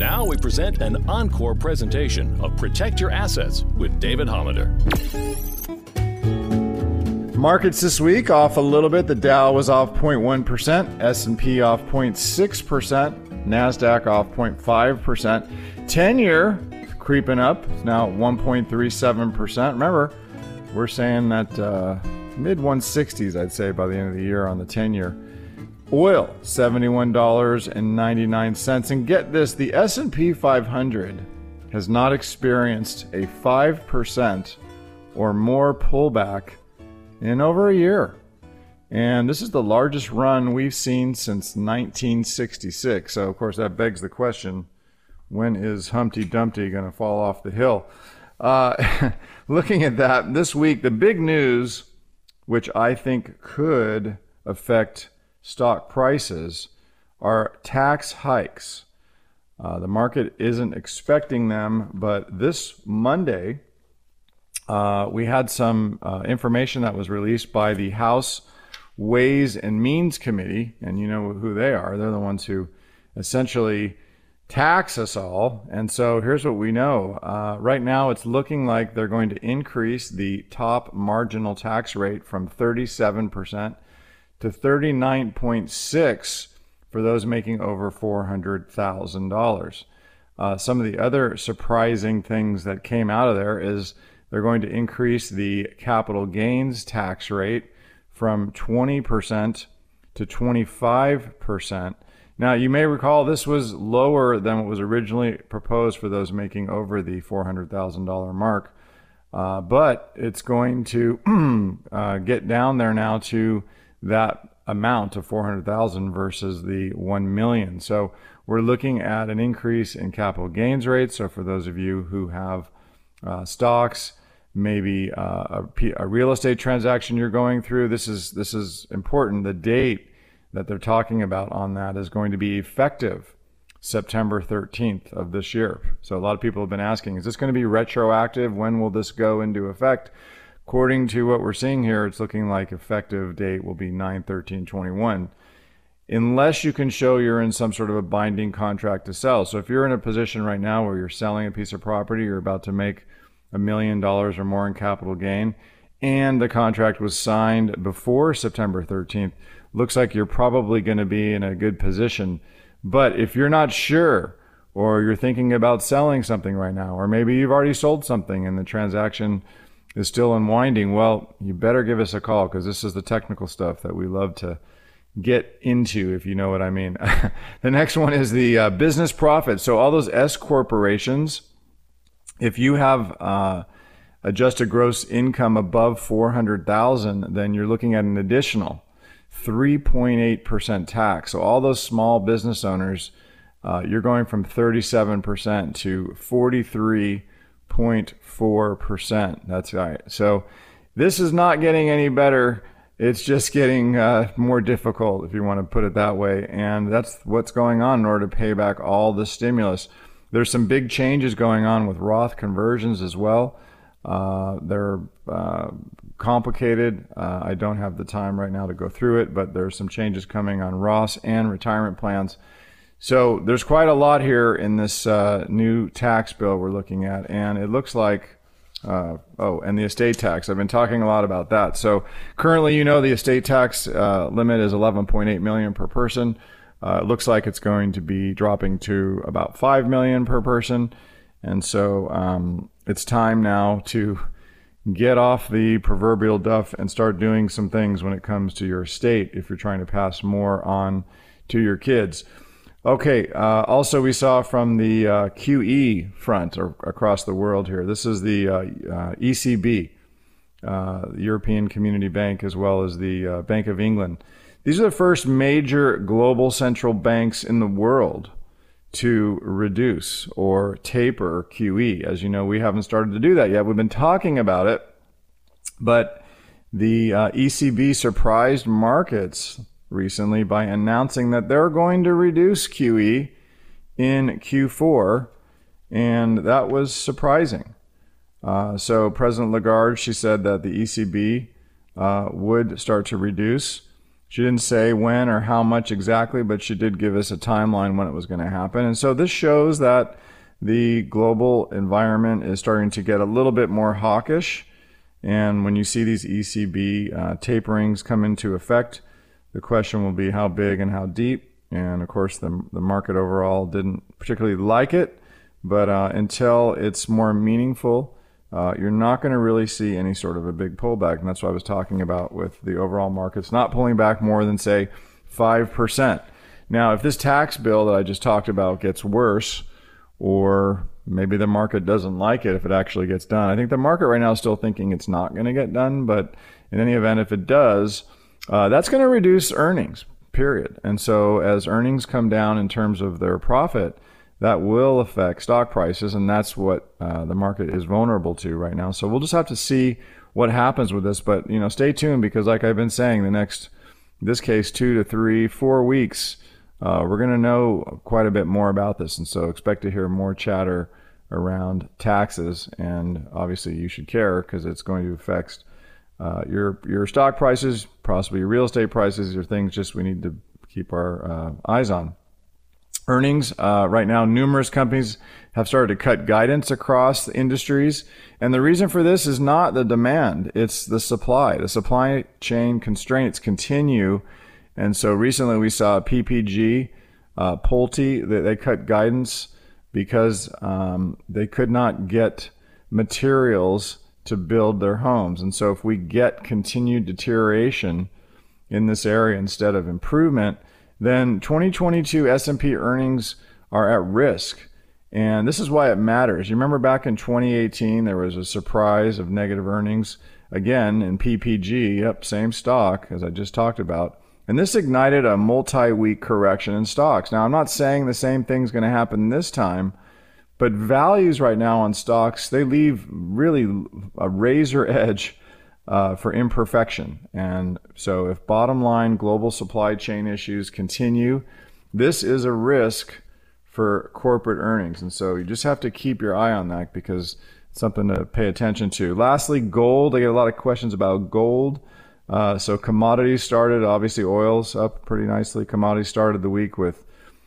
Now we present an encore presentation of Protect Your Assets with David Hollander. Markets this week off a little bit. The Dow was off 0.1%, S&P off 0.6%, NASDAQ off 0.5%. 10-year creeping up, it's now 1.37%. Remember, we're saying that mid-160s, I'd say, by the end of the year on the 10-year. Oil, $71.99. And get this, the S&P 500 has not experienced a 5% or more pullback in over a year. And this is the largest run we've seen since 1966. So, of course, that begs the question, when is Humpty Dumpty going to fall off the hill? Looking at that, this week, the big news, which I think could affect stock prices, are tax hikes. The market isn't expecting them, but this Monday, we had some information that was released by the House Ways and Means Committee, and you know who they are. They're the ones who essentially tax us all. And so here's what we know. Right now, it's looking like they're going to increase the top marginal tax rate from 37% to 39.6% for those making over $400,000. Some of the other surprising things that came out of there is they're going to increase the capital gains tax rate from 20% to 25%. Now, you may recall this was lower than what was originally proposed for those making over the $400,000 mark, but it's going to get down there now to that amount of 400,000 versus the 1 million. So we're looking at an increase in capital gains rates. So for those of you who have stocks, maybe a real estate transaction you're going through, this is important. The date that they're talking about on that is going to be effective September 13th of this year. So a lot of people have been asking, is this going to be retroactive? When will this go into effect? According to what we're seeing here, it's looking like effective date will be 9/13/21, unless you can show you're in some sort of a binding contract to sell. So if you're in a position right now where you're selling a piece of property, you're about to make $1 million or more in capital gain, and the contract was signed before September 13th, looks like you're probably going to be in a good position. But if you're not sure, or you're thinking about selling something right now, or maybe you've already sold something and the transaction is still unwinding, well, you better give us a call, because this is the technical stuff that we love to get into, if you know what I mean. The next one is the business profit. So all those S corporations, if you have adjusted gross income above 400,000, then you're looking at an additional 3.8% tax. So all those small business owners, you're going from 37% to 43.4%. That's right. So this is not getting any better. It's just getting more difficult, if you want to put it that way. And that's what's going on in order to pay back all the stimulus. There's some big changes going on with Roth conversions as well. They're complicated. I don't have the time right now to go through it, but there's some changes coming on Roths and retirement plans. So there's quite a lot here in this new tax bill we're looking at, and it looks like, and the estate tax. I've been talking a lot about that. So currently, you know, the estate tax limit is $11.8 million per person. It looks like it's going to be dropping to about $5 million per person. And so it's time now to get off the proverbial duff and start doing some things when it comes to your estate if you're trying to pass more on to your kids. Okay, also we saw from the QE front or across the world here, this is the ECB, the European Community Bank, as well as the Bank of England. These are the first major global central banks in the world to reduce or taper QE. As you know, we haven't started to do that yet. We've been talking about it, but the ECB surprised markets recently by announcing that they're going to reduce QE in Q4, and that was surprising. So President Lagarde, she said that the ECB would start to reduce She didn't say when or how much exactly, but she did give us a timeline when it was going to happen. And so this shows that the global environment is starting to get a little bit more hawkish. And when you see these ECB taperings come into effect, the question will be how big and how deep. And of course, the market overall didn't particularly like it. But until it's more meaningful, you're not going to really see any sort of a big pullback. And that's what I was talking about with the overall markets not pulling back more than, say, 5%. Now, if this tax bill that I just talked about gets worse, or maybe the market doesn't like it if it actually gets done. I think the market right now is still thinking it's not going to get done. But in any event, if it does, that's going to reduce earnings, period. And so as earnings come down in terms of their profit, that will affect stock prices, and that's what the market is vulnerable to right now. So we'll just have to see what happens with this. But stay tuned, because like I've been saying, the next, in this case, 2 to 3, 4 weeks, we're going to know quite a bit more about this. And so expect to hear more chatter around taxes. And obviously you should care, because it's going to affect your stock prices, possibly your real estate prices, your things just we need to keep our eyes on. Earnings, right now, numerous companies have started to cut guidance across the industries. And the reason for this is not the demand, it's the supply. The supply chain constraints continue. And so recently we saw PPG, Pulte, they cut guidance because they could not get materials to build their homes. And so if we get continued deterioration in this area instead of improvement, then 2022 S&P earnings are at risk. And this is why it matters. You remember back in 2018, there was a surprise of negative earnings, again, in PPG, yep, same stock as I just talked about. And this ignited a multi-week correction in stocks. Now, I'm not saying the same thing's going to happen this time, but values right now on stocks, they leave really a razor edge for imperfection. And so if bottom line global supply chain issues continue, this is a risk for corporate earnings. And so you just have to keep your eye on that, because it's something to pay attention to. Lastly, gold. I get a lot of questions about gold. So commodities started, obviously oil's up pretty nicely. Commodities started the week with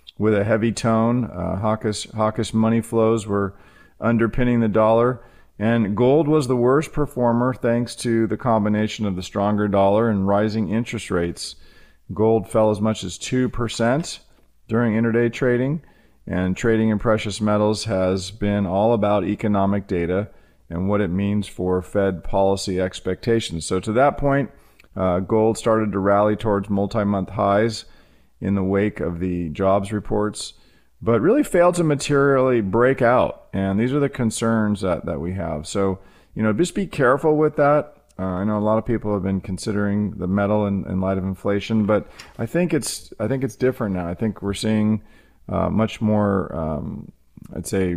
a heavy tone. Hawkish money flows were underpinning the dollar. And gold was the worst performer thanks to the combination of the stronger dollar and rising interest rates. Gold fell as much as 2% during intraday trading, and trading in precious metals has been all about economic data and what it means for Fed policy expectations. So to that point, gold started to rally towards multi-month highs in the wake of the jobs reports, but really failed to materially break out. And these are the concerns that we have. So, just be careful with that. I know a lot of people have been considering the metal in light of inflation, but I think it's different now. I think we're seeing much more, I'd say,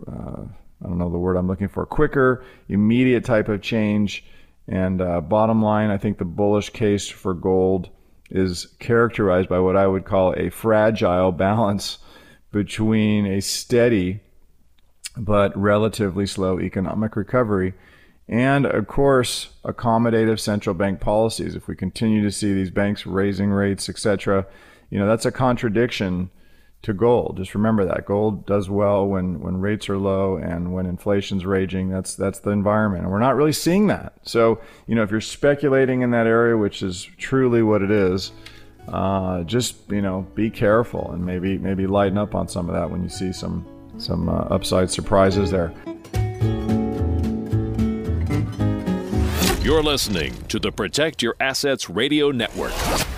I don't know the word I'm looking for, quicker, immediate type of change. And bottom line, I think the bullish case for gold is characterized by what I would call a fragile balance between a steady but relatively slow economic recovery and, of course, accommodative central bank policies. If we continue to see these banks raising rates, etc., that's a contradiction to gold. Just remember that. Gold does well when rates are low and when inflation's raging. That's the environment. And we're not really seeing that. So, if you're speculating in that area, which is truly what it is, just, be careful and maybe lighten up on some of that when you see some upside surprises there. You're listening to the Protect Your Assets Radio Network.